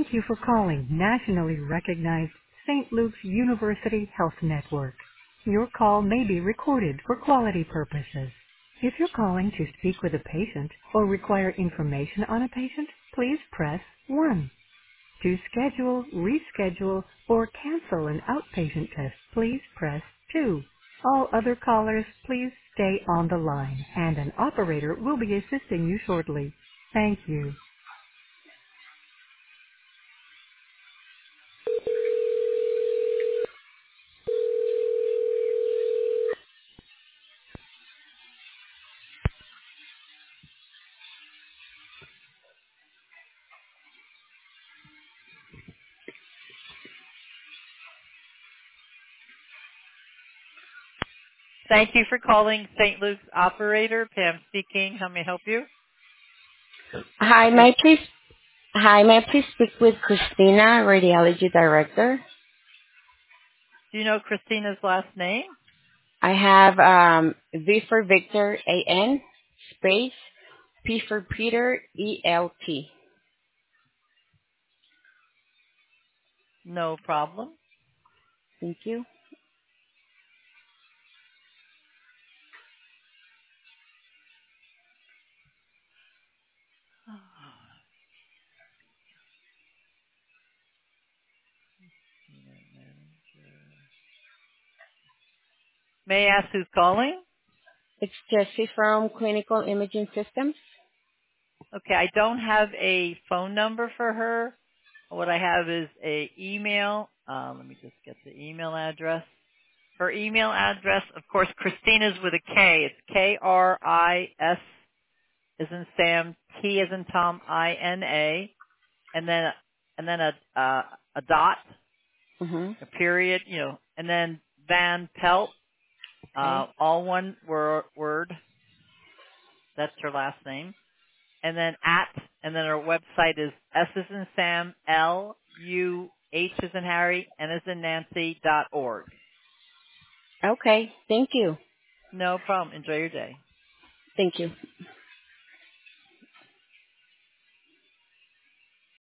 Thank you for calling nationally recognized St. Luke's University Health Network. Your call may be recorded for quality purposes. If you're calling to speak with a patient or require information on a patient, please press 1. To schedule, reschedule, or cancel an outpatient test, please press 2. All other callers, please stay on the line, and an operator will be assisting you shortly. Thank you. Thank you for calling St. Luke's operator. Pam speaking. How may I help you? Hi, may I please speak with Christina, Radiology Director? Do you know Christina's last name? I have V for Victor, A-N, space, P for Peter, E-L-T. No problem. Thank you. May I ask who's calling? It's Jessie from Clinical Imaging Systems. Okay, I don't have a phone number for her. What I have is a email. Let me just get the email address. Her email address, of course, Christina's with a K. It's K-R-I-S as in Sam, T as in Tom, I-N-A, and then a dot, Mm-hmm. a period, and then Van Pelt, Okay. all one word. That's her last name. And then and then her website is S as in Sam, L, U, H as in Harry, N as in Nancy.org. Okay. Thank you. No problem. Enjoy your day. Thank you.